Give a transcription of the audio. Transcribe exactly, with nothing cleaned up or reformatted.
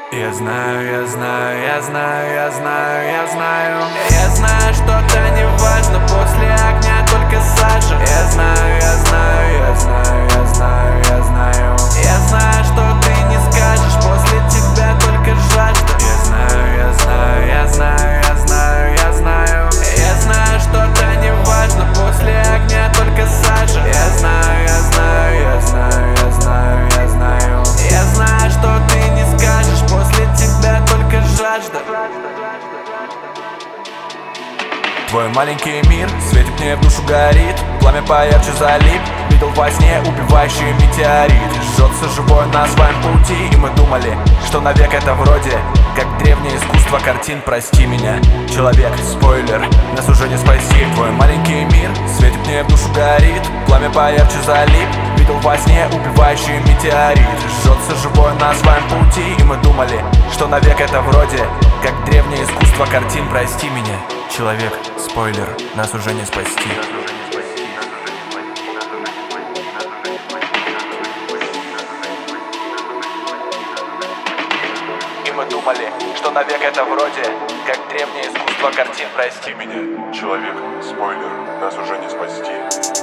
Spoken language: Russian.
Я знаю, я знаю, я знаю, я знаю, я знаю Я знаю, что-то не важно, после огня только сажа Я знаю, я знаю, я знаю, я знаю, я знаю Я знаю, что ты не скажешь, после тебя только жажда Я знаю, я знаю, я знаю, я знаю, я знаю Я знаю, что-то не важно, после огня только сажа Я знаю, я знаю, я знаю, я знаю, я знаю Я знаю, что ты не скажешь, после тебя только жажда Твой маленький мир светит мне в душу, горит Пламя поярче залип, видел во сне убивающий метеорит Жжется живое на своем пути, и мы думали, что навек это вроде как древнее искусство картин. Прости меня, человек, спойлер, нас уже не спасти. Твой маленький мир светит мне в душу, горит Пламя поярче залип, видел во сне убивающий метеорит Жжется живое на своем пути, и мы думали, что навек это вроде как древнее искусство картин. Прости меня, человек, спойлер, нас уже не спасти. И мы думали, что навек это вроде как древнее искусство картин. Прости меня, Человек, спойлер, нас уже не спасти.